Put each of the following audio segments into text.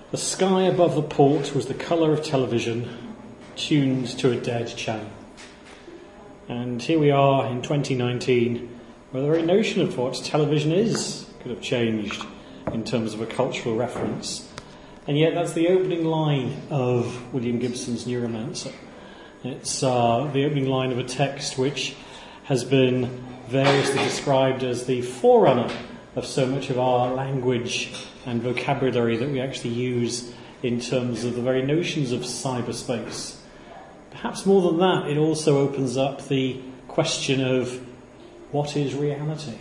The sky above the port was the colour of television, tuned to a dead channel. And here we are in 2019, where the very notion of what television is could have changed in terms of a cultural reference. And yet that's the opening line of William Gibson's Neuromancer. It's the opening line of a text which has been variously described as the forerunner of so much of our language and vocabulary that we actually use in terms of the very notions of cyberspace. Perhaps more than that, it also opens up the question of what is reality?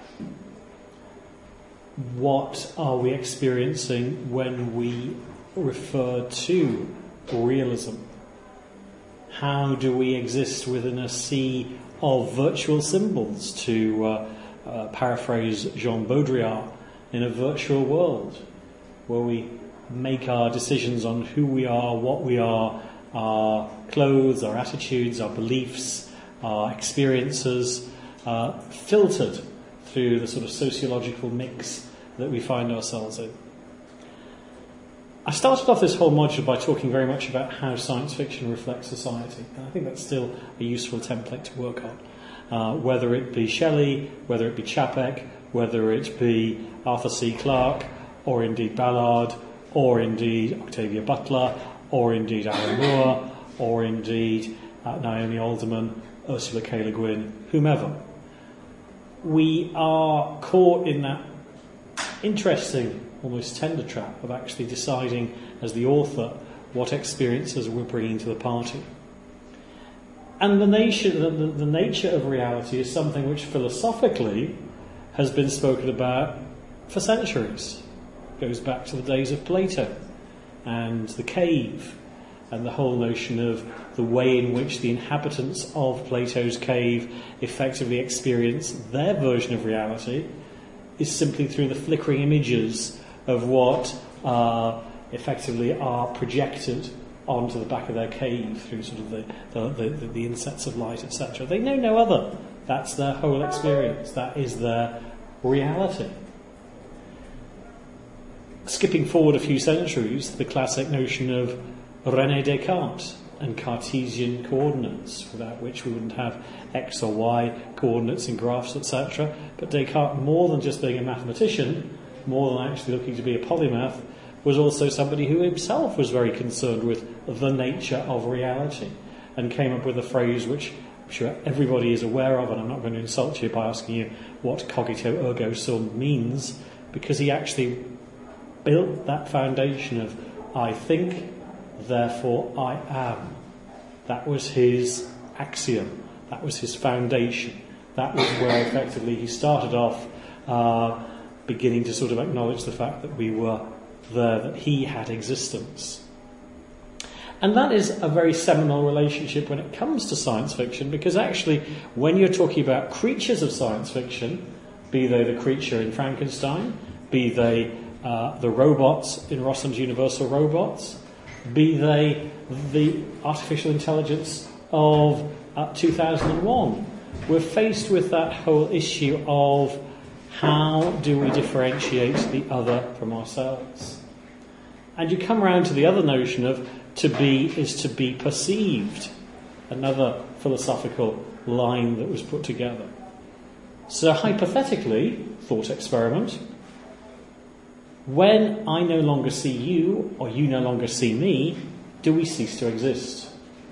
What are we experiencing when we refer to realism? How do we exist within a sea of virtual symbols, to paraphrase Jean Baudrillard, in a virtual world where we make our decisions on who we are, what we are, our clothes, our attitudes, our beliefs, our experiences, filtered through the sort of sociological mix that we find ourselves in. I started off this whole module by talking very much about how science fiction reflects society, and I think that's still a useful template to work on. Whether it be Shelley, whether it be Čapek, whether it be Arthur C. Clarke, or indeed Ballard, or indeed Octavia Butler, or indeed Alan Moore, or indeed Naomi Alderman, Ursula K. Le Guin, whomever. We are caught in that interesting, almost tender trap of actually deciding as the author what experiences we're bringing to the party. And the nature of reality is something which philosophically has been spoken about for centuries. It goes back to the days of Plato and the cave, and the whole notion of the way in which the inhabitants of Plato's cave effectively experience their version of reality is simply through the flickering images of what effectively are projected onto the back of their cave through sort of the insets of light, etc. They know no other. That's their whole experience. That is their reality. Skipping forward a few centuries, the classic notion of René Descartes and Cartesian coordinates, without which we wouldn't have X or Y coordinates in graphs, etc. But Descartes, more than just being a mathematician, more than actually looking to be a polymath, was also somebody who himself was very concerned with the nature of reality, and came up with a phrase which I'm sure everybody is aware of, and I'm not going to insult you by asking you what cogito ergo sum means, because he actually built that foundation of I think, therefore I am. That was his axiom. That was his foundation. That was where effectively he started off beginning to sort of acknowledge the fact that we were there, that he had existence. And that is a very seminal relationship when it comes to science fiction, because actually when you're talking about creatures of science fiction, be they the creature in Frankenstein, be they the robots in Rossum's Universal Robots, be they the artificial intelligence of 2001, we're faced with that whole issue of how do we differentiate the other from ourselves? And you come around to the other notion of to be is to be perceived, another philosophical line that was put together. So hypothetically, thought experiment, when I no longer see you, or you no longer see me, do we cease to exist?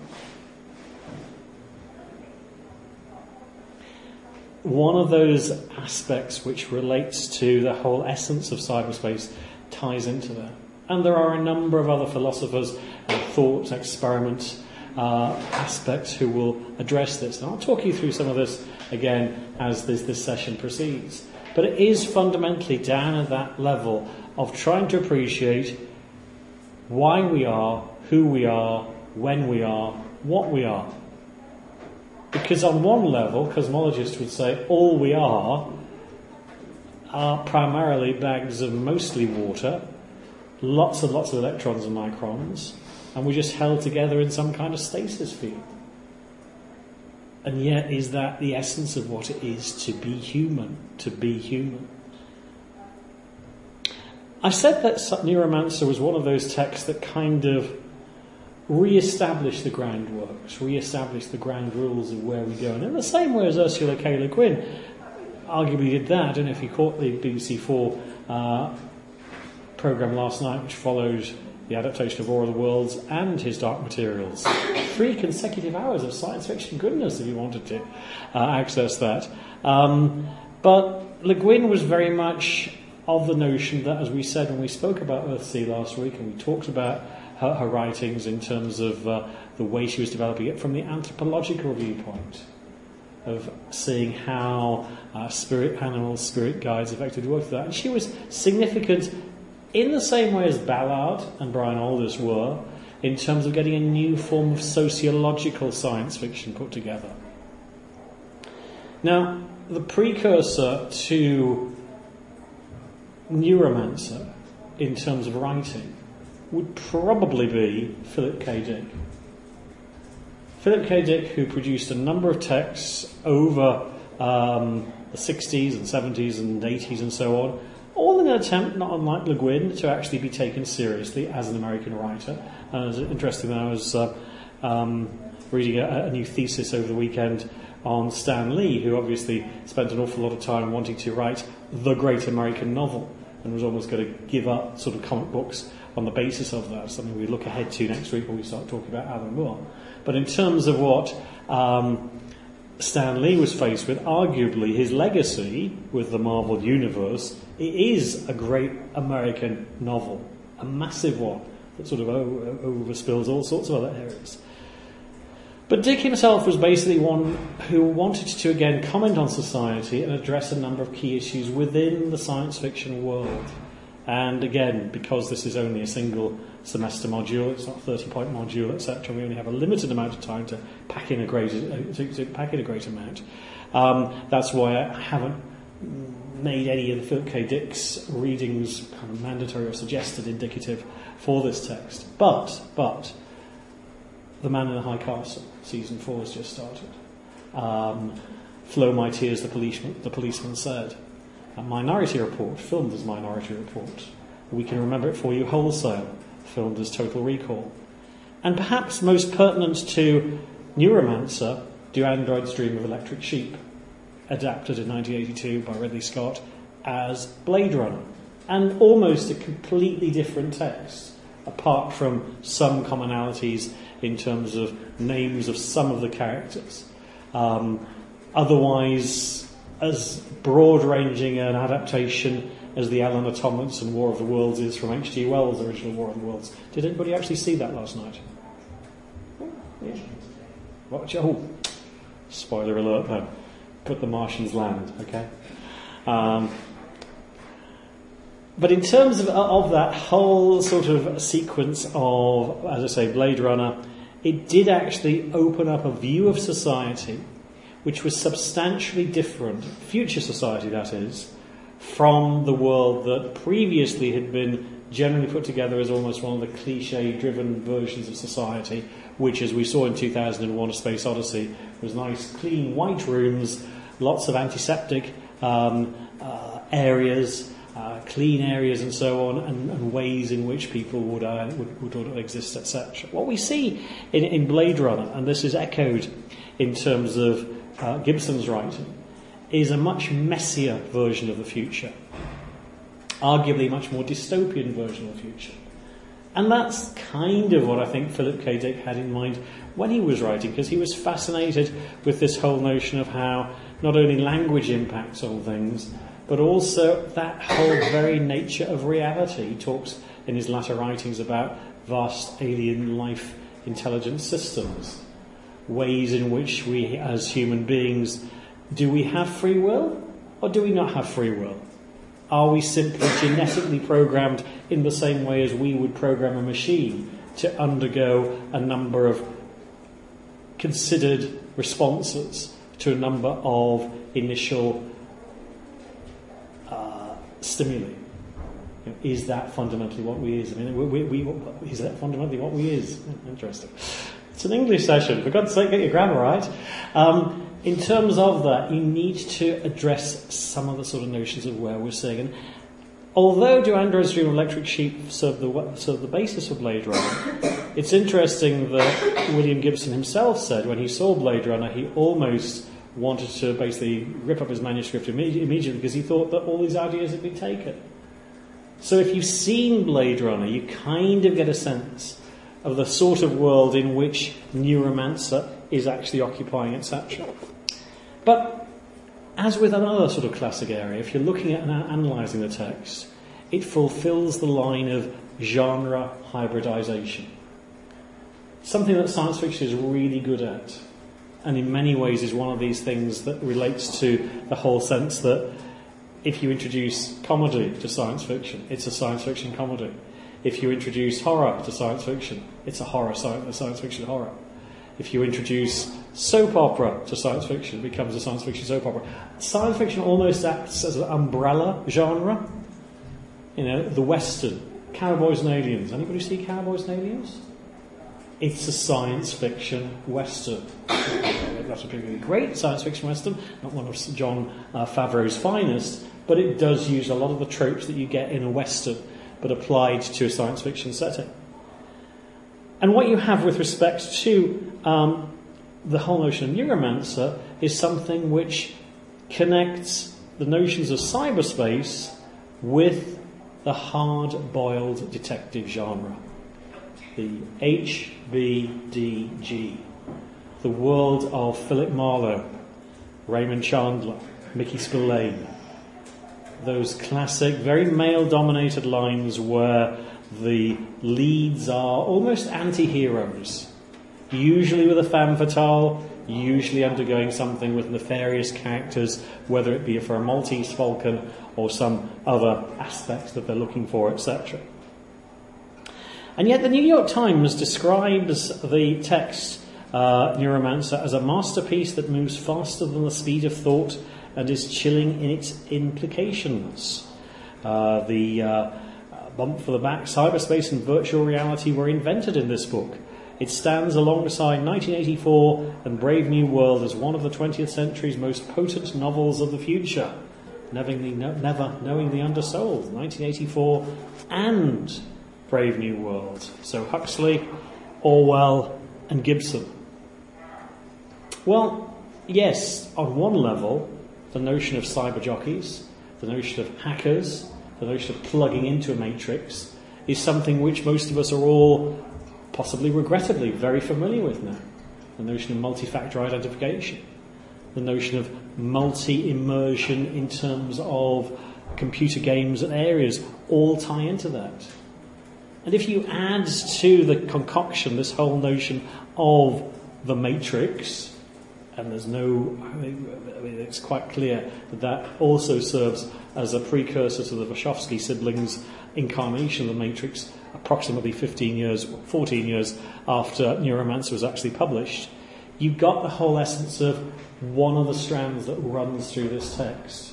One of those aspects which relates to the whole essence of cyberspace ties into that. And there are a number of other philosophers and thought experiment aspects who will address this. And I'll talk you through some of this again as this session proceeds. But it is fundamentally down at that level of trying to appreciate why we are, who we are, when we are, what we are. Because on one level, cosmologists would say all we are primarily bags of mostly water, lots and lots of electrons and microns, and we're just held together in some kind of stasis field. And yet, is that the essence of what it is to be human? To be human. I said that Neuromancer was one of those texts that kind of re-established the groundworks, re-established the ground rules of where we go. And in the same way as Ursula K. Le Guin arguably did that. I don't know if you caught the BBC4 programme last night, which followed the adaptation of War of the Worlds and his Dark Materials. 3 consecutive hours of science fiction goodness if you wanted to access that. But Le Guin was very much of the notion that, as we said when we spoke about Earthsea last week, and we talked about her writings in terms of the way she was developing it from the anthropological viewpoint, of seeing how spirit animals, spirit guides effectively worked with that. And she was significant in the same way as Ballard and Brian Aldiss were, in terms of getting a new form of sociological science fiction put together. Now, the precursor to Neuromancer in terms of writing would probably be Philip K. Dick. Philip K. Dick, who produced a number of texts over the 60s and 70s and 80s and so on, all in an attempt, not unlike Le Guin, to actually be taken seriously as an American writer. And it was interesting that I was reading a new thesis over the weekend on Stan Lee, who obviously spent an awful lot of time wanting to write the great American novel and was almost going to give up sort of comic books on the basis of that, something we look ahead to next week when we start talking about Alan Moore. But in terms of what Stan Lee was faced with, arguably his legacy with the Marvel Universe, it is a great American novel, a massive one that sort of overspills all sorts of other areas. But Dick himself was basically one who wanted to again comment on society and address a number of key issues within the science fiction world. And again, because this is only a single semester module, it's not a 30-point module, etc., we only have a limited amount of time to pack in a great amount. That's why I haven't made any of the Philip K. Dick's readings kind of mandatory or suggested indicative for this text. But The Man in the High Castle, season 4 has just started. Flow My Tears, the policeman said. Minority Report, filmed as Minority Report. We Can Remember It For You Wholesale, filmed as Total Recall. And perhaps most pertinent to Neuromancer, Do Androids Dream of Electric Sheep, adapted in 1982 by Ridley Scott as Blade Runner. And almost a completely different text, apart from some commonalities in terms of names of some of the characters. Otherwise, as broad-ranging an adaptation as the Alan Tomlinson War of the Worlds is from H.G. Wells' original War of the Worlds. Did anybody actually see that last night? Yeah. Watch it. Oh, spoiler alert then. But the Martians land, okay? But in terms of that whole sort of sequence of, as I say, Blade Runner, it did actually open up a view of society which was substantially different, future society that is, from the world that previously had been generally put together as almost one of the cliche-driven versions of society, which, as we saw in 2001: A Space Odyssey, was nice, clean, white rooms, lots of antiseptic areas, clean areas and so on, and ways in which people would exist, etc. What we see in Blade Runner, and this is echoed in terms of Gibson's writing, is a much messier version of the future, arguably a much more dystopian version of the future. And that's kind of what I think Philip K. Dick had in mind when he was writing, because he was fascinated with this whole notion of how not only language impacts on things, but also that whole very nature of reality. He talks in his latter writings about vast alien life intelligence systems, ways in which we as human beings, do we have free will or do we not have free will? Are we simply genetically programmed in the same way as we would program a machine to undergo a number of considered responses to a number of initial stimuli? Is that fundamentally what we is? I mean, is that fundamentally what we is? Interesting. It's an English session. For God's sake, get your grammar right. In terms of that, you need to address some of the sort of notions of where we're seeing. And Although Do Androids Dream of Electric Sheep serve the basis for Blade Runner, it's interesting that William Gibson himself said when he saw Blade Runner, he almost wanted to basically rip up his manuscript immediately because he thought that all these ideas had been taken. So if you've seen Blade Runner, you kind of get a sense of the sort of world in which Neuromancer is actually occupying, etc. But as with another sort of classic area, if you're looking at and analysing the text, it fulfills the line of genre hybridisation. Something that science fiction is really good at, and in many ways is one of these things that relates to the whole sense that if you introduce comedy to science fiction, it's a science fiction comedy. If you introduce horror to science fiction, it's a science fiction horror. If you introduce soap opera to science fiction, it becomes a science fiction soap opera. Science fiction almost acts as an umbrella genre. You know, the Western, Cowboys and Aliens. Anybody see Cowboys and Aliens? It's a science fiction Western. That's a particularly great science fiction Western, not one of Jon Favreau's finest, but it does use a lot of the tropes that you get in a Western, but applied to a science fiction setting. And what you have with respect to the whole notion of Neuromancer is something which connects the notions of cyberspace with the hard-boiled detective genre. The HBDG. The world of Philip Marlowe, Raymond Chandler, Mickey Spillane. Those classic, very male-dominated lines where the leads are almost anti-heroes, usually with a femme fatale, usually undergoing something with nefarious characters, whether it be for a Maltese falcon or some other aspects that they're looking for, etc. And yet the New York Times describes the text Neuromancer as a masterpiece that moves faster than the speed of thought and is chilling in its implications. The bump for the back, cyberspace and virtual reality were invented in this book. It stands alongside 1984 and Brave New World as one of the 20th century's most potent novels of the future. Never Knowing the Undersold, 1984, and Brave New World. So Huxley, Orwell, and Gibson. Well, yes, on one level, the notion of cyber jockeys, the notion of hackers, the notion of plugging into a matrix is something which most of us are all, possibly regrettably, very familiar with now. The notion of multi-factor identification, the notion of multi-immersion in terms of computer games and areas all tie into that. And if you add to the concoction this whole notion of the matrix, and there's it's quite clear that that also serves as a precursor to the Wachowski siblings' incarnation of the Matrix approximately 14 years after Neuromancer was actually published. You've got the whole essence of one of the strands that runs through this text.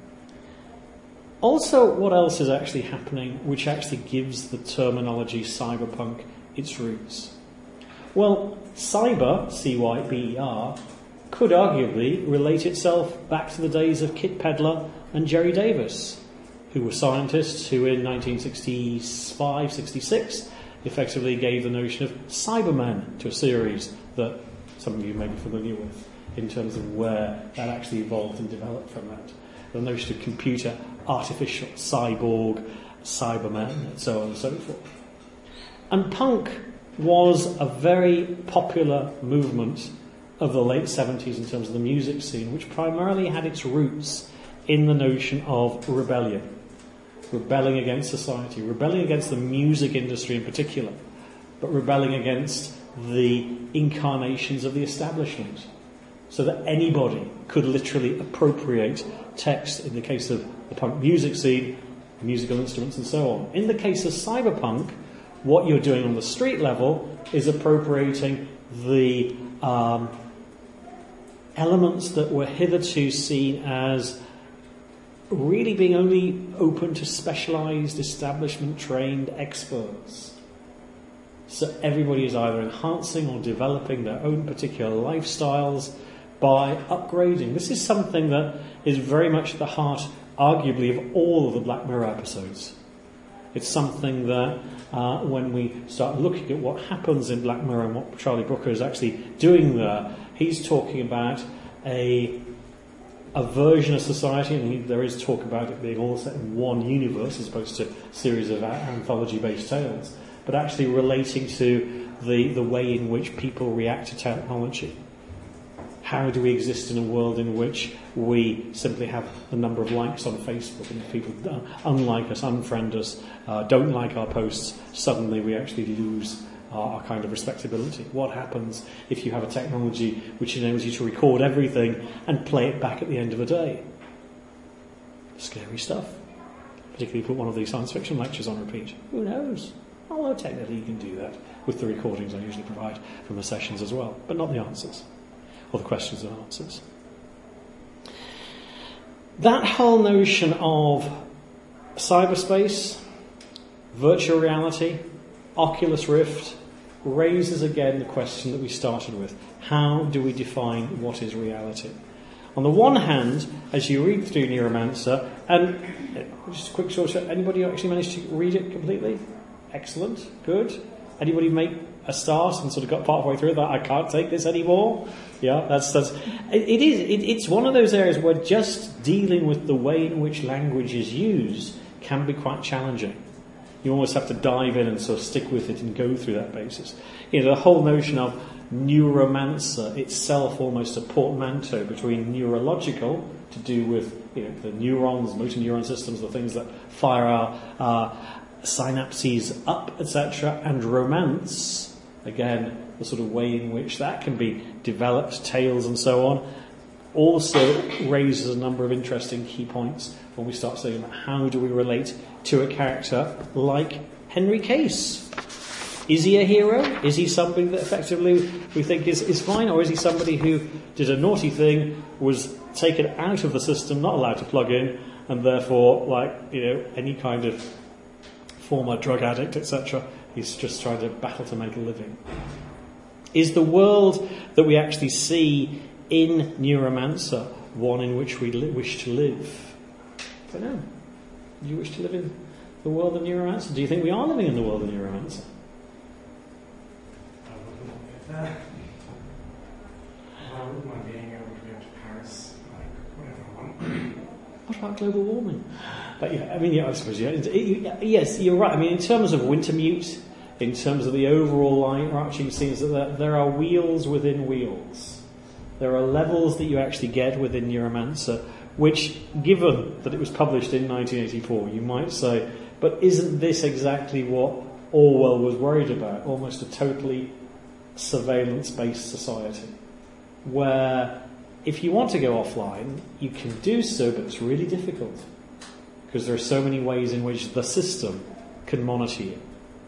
Also, what else is actually happening which actually gives the terminology cyberpunk its roots? Well, cyber, C-Y-B-E-R, could arguably relate itself back to the days of Kit Pedler and Jerry Davis, who were scientists who in 1965-66 effectively gave the notion of Cybermen to a series that some of you may be familiar with in terms of where that actually evolved and developed from that. The notion of computer, artificial, cyborg, Cybermen, and so on and so forth. And punk was a very popular movement of the late 70s in terms of the music scene, which primarily had its roots in the notion of rebellion. Rebelling against society, rebelling against the music industry in particular, but rebelling against the incarnations of the establishment, so that anybody could literally appropriate text in the case of the punk music scene, musical instruments and so on. In the case of cyberpunk, what you're doing on the street level is appropriating the elements that were hitherto seen as really being only open to specialised, establishment-trained experts. So everybody is either enhancing or developing their own particular lifestyles by upgrading. This is something that is very much at the heart arguably of all of the Black Mirror episodes. It's something that when we start looking at what happens in Black Mirror and what Charlie Brooker is actually doing there, he's talking about a version of society, and there is talk about it being all set in one universe as opposed to a series of anthology-based tales, but actually relating to the way in which people react to technology. How do we exist in a world in which we simply have the number of likes on Facebook, and if people unlike us, unfriend us, don't like our posts, suddenly we actually lose our kind of respectability? What happens if you have a technology which enables you to record everything and play it back at the end of the day? Scary stuff. Particularly put one of these science fiction lectures on repeat. Who knows? Although technically you can do that with the recordings I usually provide from the sessions as well, but not the answers, or the questions and answers. That whole notion of cyberspace, virtual reality, Oculus Rift, raises again the question that we started with. How do we define what is reality? On the one hand, as you read through Neuromancer, and just a quick short, anybody actually managed to read it completely? Excellent, good. Anybody make a start and sort of got part way through that? I can't take this anymore. Yeah, it's one of those areas where just dealing with the way in which language is used can be quite challenging. You almost have to dive in and sort of stick with it and go through that basis. The whole notion of neuromancer itself, almost a portmanteau between neurological, to do with the neurons, motor neuron systems, the things that fire our synapses up, etc., and romance, again, the sort of way in which that can be developed, tales and so on, also raises a number of interesting key points when we start saying how do we relate to a character like Henry Case. Is he a hero? Is he something that effectively we think is fine? Or is he somebody who did a naughty thing, was taken out of the system, not allowed to plug in, and therefore, any kind of former drug addict, etc., he's just trying to battle to make a living? Is the world that we actually see in Neuromancer one in which we wish to live? I don't know. Do you wish to live in the world of Neuromancer? Do you think we are living in the world of Neuromancer? I wouldn't mind being able to go to Paris, whenever I want. What about global warming? But I suppose, yes, you're right. In terms of Wintermute, in terms of the overall overarching scenes, that there are wheels within wheels. There are levels that you actually get within Neuromancer, which, given that it was published in 1984, you might say, but isn't this exactly what Orwell was worried about? Almost a totally surveillance-based society, where if you want to go offline, you can do so, but it's really difficult because there are so many ways in which the system can monitor you.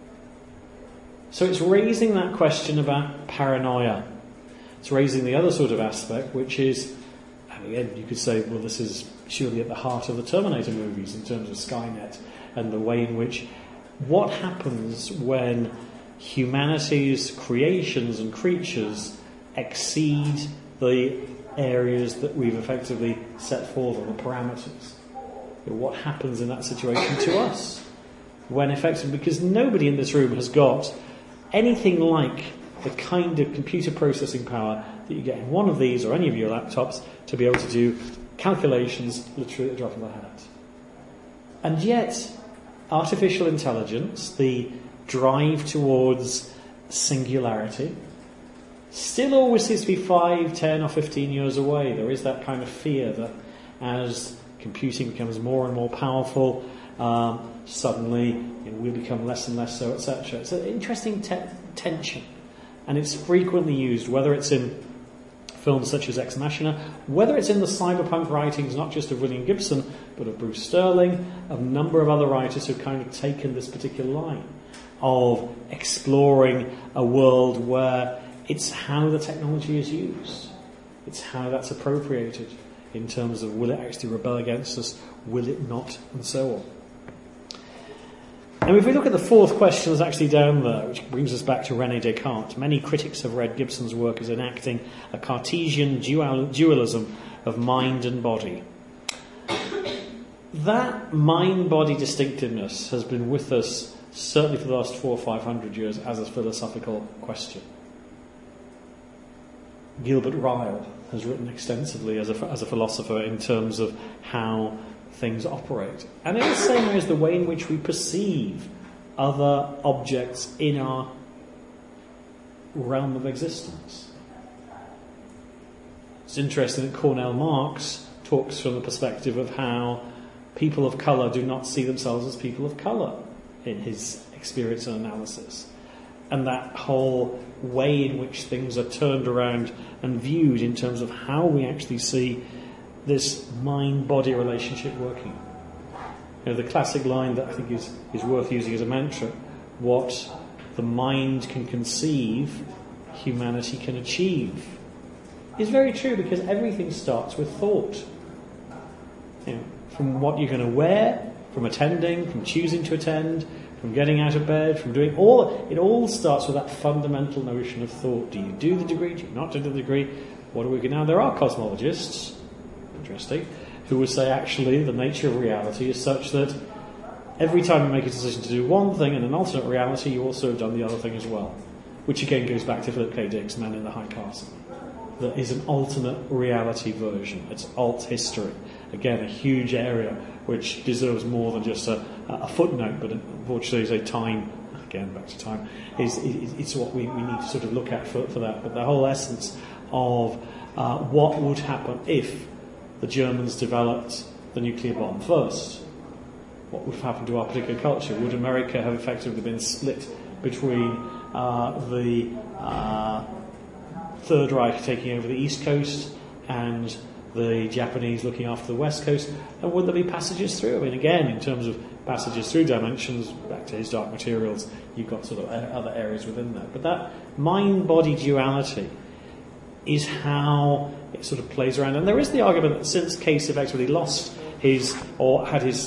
So it's raising that question about paranoia. It's raising the other sort of aspect, which is, again, you could say, well, this is surely at the heart of the Terminator movies in terms of Skynet and the way in which what happens when humanity's creations and creatures exceed the areas that we've effectively set for them, the parameters. What happens in that situation to us? When effectively, because nobody in this room has got anything like the kind of computer processing power that you get in one of these or any of your laptops to be able to do calculations literally at the drop of a hat. And yet, artificial intelligence, the drive towards singularity, still always seems to be 5, 10 or 15 years away. There is that kind of fear that as computing becomes more and more powerful, suddenly we'll become less and less so, etc. It's an interesting tension, and it's frequently used, whether it's in films such as Ex Machina, whether it's in the cyberpunk writings, not just of William Gibson, but of Bruce Sterling, of a number of other writers who've kind of taken this particular line of exploring a world where it's how the technology is used. It's how that's appropriated in terms of will it actually rebel against us, will it not, and so on. And if we look at the fourth question that's actually down there, which brings us back to René Descartes, many critics have read Gibson's work as enacting a Cartesian dualism of mind and body. that mind-body distinctiveness has been with us certainly for the last 400 or 500 years as a philosophical question. Gilbert Ryle has written extensively as a philosopher in terms of how things operate. And in the same way as the way in which we perceive other objects in our realm of existence. It's interesting that Cornel Marx talks from the perspective of how people of colour do not see themselves as people of colour in his experience and analysis. And that whole way in which things are turned around and viewed in terms of how we actually see this mind-body relationship working. You know, the classic line that I think is worth using as a mantra, what the mind can conceive, humanity can achieve, is very true, because everything starts with thought. You know, from what you're going to wear, from attending, from choosing to attend, from getting out of bed, from doing all, it all starts with that fundamental notion of thought. Do you do the degree? Do you not do the degree? What do we get now? There are cosmologists, interesting, who would say actually the nature of reality is such that every time you make a decision to do one thing in an alternate reality, you also have done the other thing as well. Which again goes back to Philip K. Dick's Man in the High Castle. There is an alternate reality version. It's alt history. Again, a huge area which deserves more than just a footnote, but unfortunately is a time, again back to time, it's what we need to sort of look at for that. But the whole essence of what would happen if the Germans developed the nuclear bomb first. What would have happened to our particular culture? Would America have effectively been split between the Third Reich taking over the East Coast and the Japanese looking after the West Coast? And would there be passages through? I mean, again, in terms of passages through dimensions, back to his Dark Materials, you've got sort of other areas within that. But that mind-body duality is how it sort of plays around. And there is the argument that since Case effectively lost his, or had his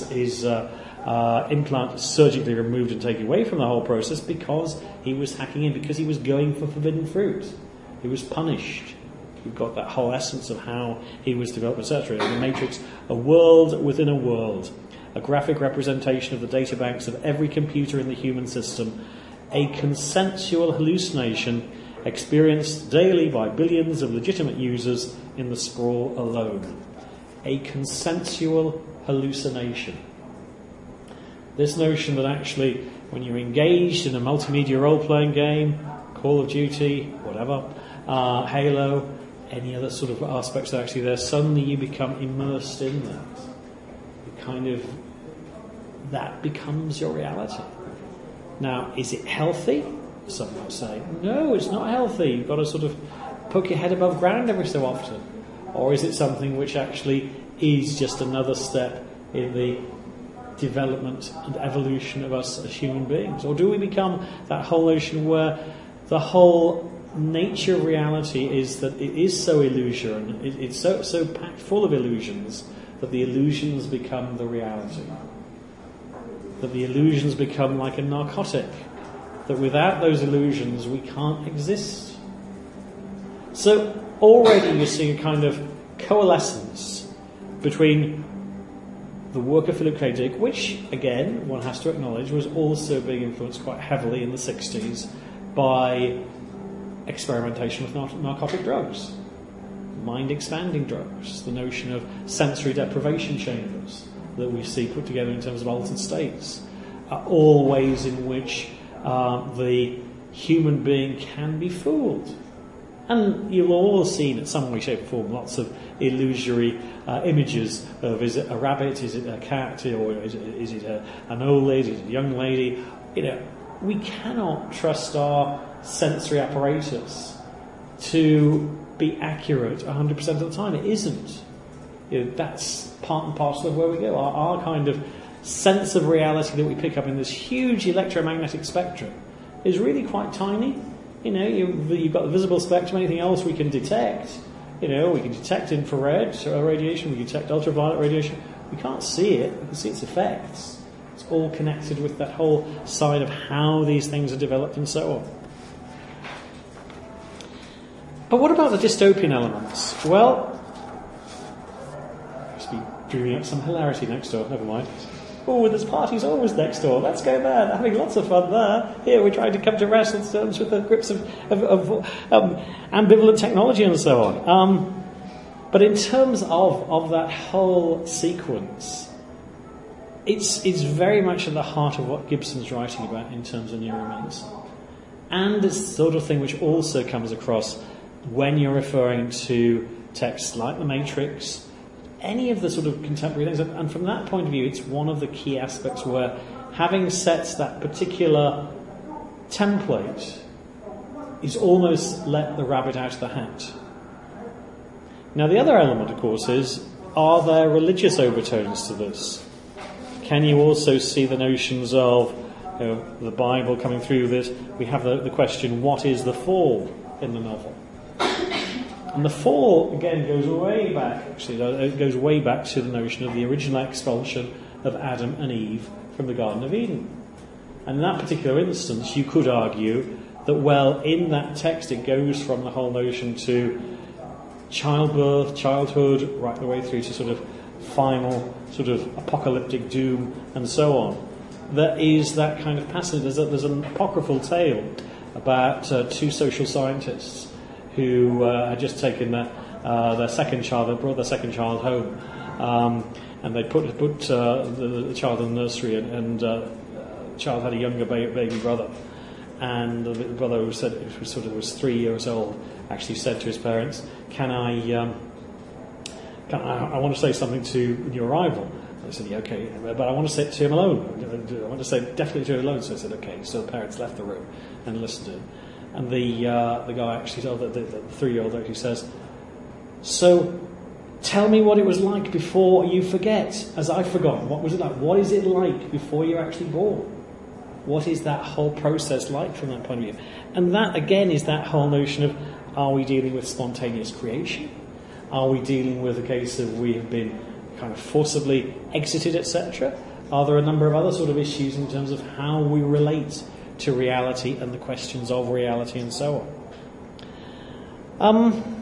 implant surgically removed and taken away from the whole process because he was hacking in, because he was going for forbidden fruit. He was punished. You've got that whole essence of how he was developed, etc. In the Matrix, a world within a world, a graphic representation of the data banks of every computer in the human system, a consensual hallucination experienced daily by billions of legitimate users in the sprawl alone. A consensual hallucination. This notion that actually, when you're engaged in a multimedia role-playing game, Call of Duty, whatever, Halo, any other sort of aspects that are actually there, suddenly you become immersed in that. You kind of, that becomes your reality. Now, is it healthy? Some might say, no, it's not healthy. You've got to sort of poke your head above ground every so often. Or is it something which actually is just another step in the development and evolution of us as human beings? Or do we become that whole notion where the whole nature of reality is that it is so illusion, it's so packed full of illusions that the illusions become the reality? That the illusions become like a narcotic, that without those illusions we can't exist. So already you're seeing a kind of coalescence between the work of Philip K. Dick, which, again, one has to acknowledge, was also being influenced quite heavily in the 60s by experimentation with narcotic drugs, mind-expanding drugs, the notion of sensory deprivation chambers that we see put together in terms of altered states, are all ways in which the human being can be fooled. And you'll all have seen, in some way, shape or form, lots of illusory images of, is it a rabbit, is it a cat, or is it an old lady, is it a young lady? You know, we cannot trust our sensory apparatus to be accurate 100% of the time. It isn't. You know, that's part and parcel of where we go. Our kind of sense of reality that we pick up in this huge electromagnetic spectrum is really quite tiny. You know, you've got the visible spectrum. Anything else we can detect. You know, we can detect infrared radiation. We can detect ultraviolet radiation. We can't see it. We can see its effects. It's all connected with that whole side of how these things are developed and so on. But what about the dystopian elements? Well, just be dreaming up some hilarity next door. Never mind. Oh, there's parties always next door. Let's go there. They're having lots of fun there. Here, we're trying to come to wrestle terms with the grips of ambivalent technology and so on. But in terms of that whole sequence, it's very much at the heart of what Gibson's writing about in terms of neuromancy. And it's the sort of thing which also comes across when you're referring to texts like The Matrix, any of the sort of contemporary things. And from that point of view, it's one of the key aspects where having set that particular template is almost let the rabbit out of the hat. Now, the other element, of course, is, are there religious overtones to this? Can you also see the notions of the Bible coming through this? We have the question, what is the fall in the novel? And the fall, again, goes way back, actually. It goes way back to the notion of the original expulsion of Adam and Eve from the Garden of Eden. And in that particular instance, you could argue that, well, in that text, it goes from the whole notion to childbirth, childhood, right the way through to sort of final sort of apocalyptic doom and so on. There is that kind of passage. There's an apocryphal tale about two social scientists who had just taken their second child, they brought their second child home, and they put the child in the nursery, and the child had a younger baby brother, and the brother who said was 3 years old actually said to his parents, I want to say something to your rival. They said, yeah, okay, but I want to say it to him alone. I want to say it definitely to him alone. So I said, okay. So the parents left the room and listened to him. And the guy actually told the 3-year-old actually says, so tell me what it was like before you forget, as I've forgotten. What was it like? What is it like before you're actually born? What is that whole process like from that point of view? And that, again, is that whole notion of, are we dealing with spontaneous creation? Are we dealing with a case of we have been kind of forcibly exited, etc.? Are there a number of other sort of issues in terms of how we relate to reality and the questions of reality and so on?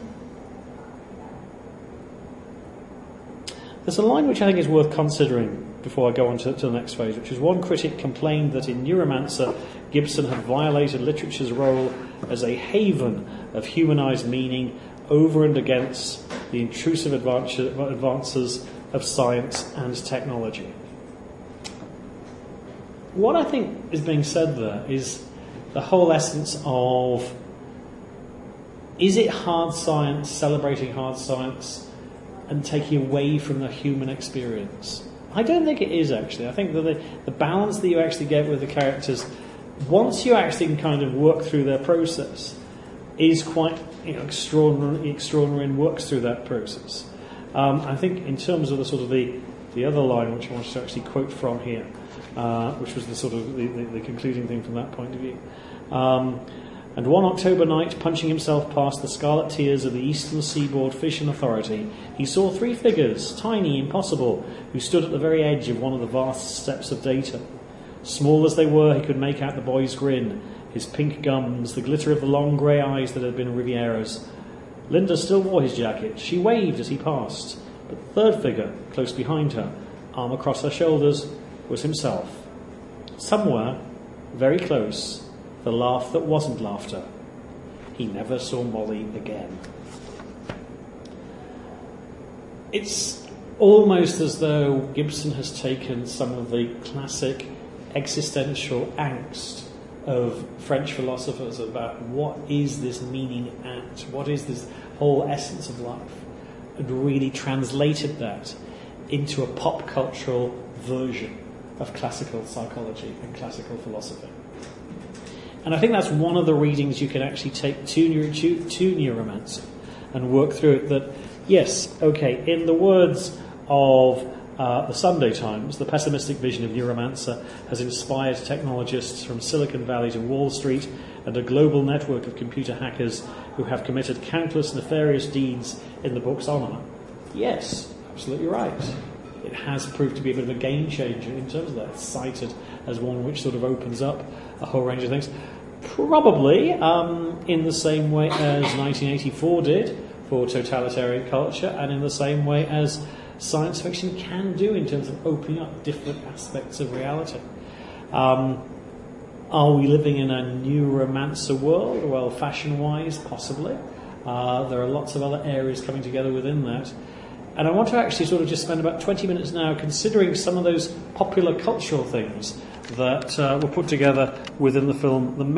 There's a line which I think is worth considering before I go on to the next phase, which is one critic complained that in Neuromancer, Gibson had violated literature's role as a haven of humanised meaning over and against the intrusive advances of science and technology. What I think is being said there is the whole essence of, is it hard science, celebrating hard science, and taking away from the human experience? I don't think it is, actually. I think that the balance that you actually get with the characters, once you actually can kind of work through their process, is quite extraordinary and works through that process. I think in terms of the sort of the other line which I wanted to actually quote from here, which was the sort of the concluding thing from that point of view. And one October night, punching himself past the scarlet tiers of the Eastern Seaboard Fishing Authority, he saw 3 figures, tiny, impossible, who stood at the very edge of one of the vast steps of data. Small as they were, he could make out the boy's grin, his pink gums, the glitter of the long grey eyes that had been Riviera's. Linda still wore his jacket. She waved as he passed, but the third figure, close behind her, arm across her shoulders, was himself. Somewhere, very close, the laugh that wasn't laughter. He never saw Molly again. It's almost as though Gibson has taken some of the classic existential angst of French philosophers about what is this meaning at, what is this whole essence of life, and really translated that into a pop cultural version of classical psychology and classical philosophy. And I think that's one of the readings you can actually take to Neuromancer and work through it, that, yes, okay, in the words of the Sunday Times, the pessimistic vision of Neuromancer has inspired technologists from Silicon Valley to Wall Street and a global network of computer hackers who have committed countless nefarious deeds in the book's honour. Yes, absolutely right. It has proved to be a bit of a game changer in terms of that. It's cited as one which sort of opens up a whole range of things. Probably in the same way as 1984 did for totalitarian culture, and in the same way as science fiction can do in terms of opening up different aspects of reality. Are we living in a new romancer world? Well, fashion-wise, possibly. There are lots of other areas coming together within that. And I want to actually sort of just spend about 20 minutes now considering some of those popular cultural things that were put together within the film The